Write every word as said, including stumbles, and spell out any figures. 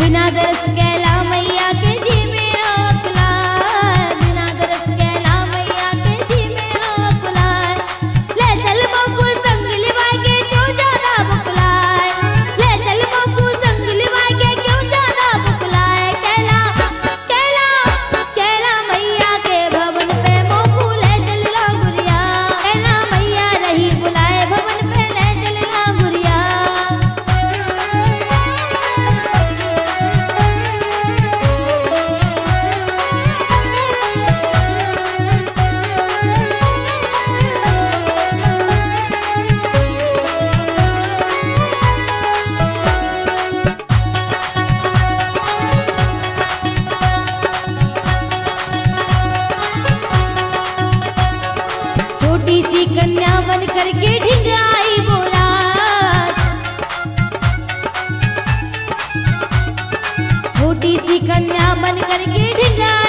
बिना दरस कैला मैया के जी में अकुलाए, बिना दरस कैला मैया के जी में अकुलाए। ले चल बबू संग लिवाए के क्यों ज्यादा बुकलाए, ले चल बबू संग लिवाए के क्यों ज्यादा बुकलाए। कैला कैला कैला मैया के भवन पे मोकू ले चलना गुड़िया, कैला मैया रही बुलाए भवन पे ले चलना गुड़िया। छोटी सी कन्या बन करके ढिंग आई बोला, छोटी सी कन्या बन करके ढिंग आई